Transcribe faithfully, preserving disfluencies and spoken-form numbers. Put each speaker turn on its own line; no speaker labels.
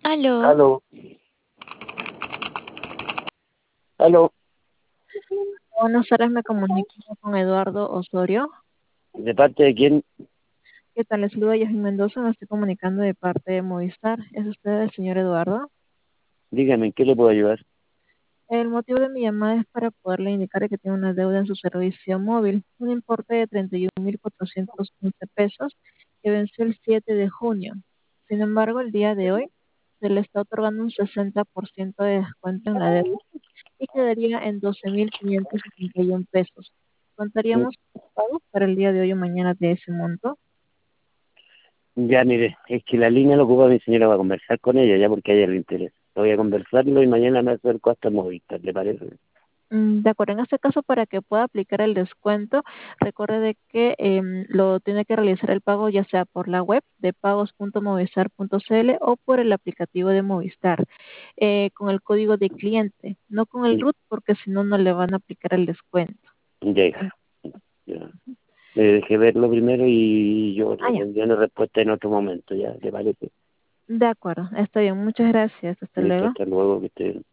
Aló,
Aló, aló,
buenas tardes, me comunico con Eduardo Osorio.
¿de parte de quién?
¿Qué tal? Les saluda Yasmin Mendoza, me estoy comunicando de parte de Movistar. ¿Es usted el señor Eduardo?
Dígame, ¿en qué le puedo ayudar?
El motivo de mi llamada es para poderle indicar que tiene una deuda en su servicio móvil, un importe de treinta y un mil cuatrocientos quince pesos que venció el siete de junio. Sin embargo, el día de hoy se le está otorgando un sesenta por ciento de descuento en la deuda y quedaría en doce mil quinientos setenta y uno pesos.
Mm,
¿Contaríamos con pago para el día de hoy o mañana de ese monto?
Ya, mire, es que la línea lo ocupa mi señora, va a conversar con ella, ya porque a ella le interesa. Voy a conversarlo y mañana me acerco hasta Movistar, ¿le parece?
Mm, De acuerdo, en este caso, para que pueda aplicar el descuento, recuerde de que em, lo tiene que realizar el pago ya sea por la web de pagos punto movistar punto c l o por el aplicativo de Movistar, eh, con el código de cliente, no con el
Mm,
R U T, porque si no, no le van a aplicar el descuento.
Ya, hija,
En-
ya. Me dejé verlo primero y yo
ah,
le
ya,
tendré una respuesta en otro momento, ¿ya? ¿Le parece?
de acuerdo, está bien, muchas gracias, hasta
Listo,
luego.
hasta luego, que esté bien.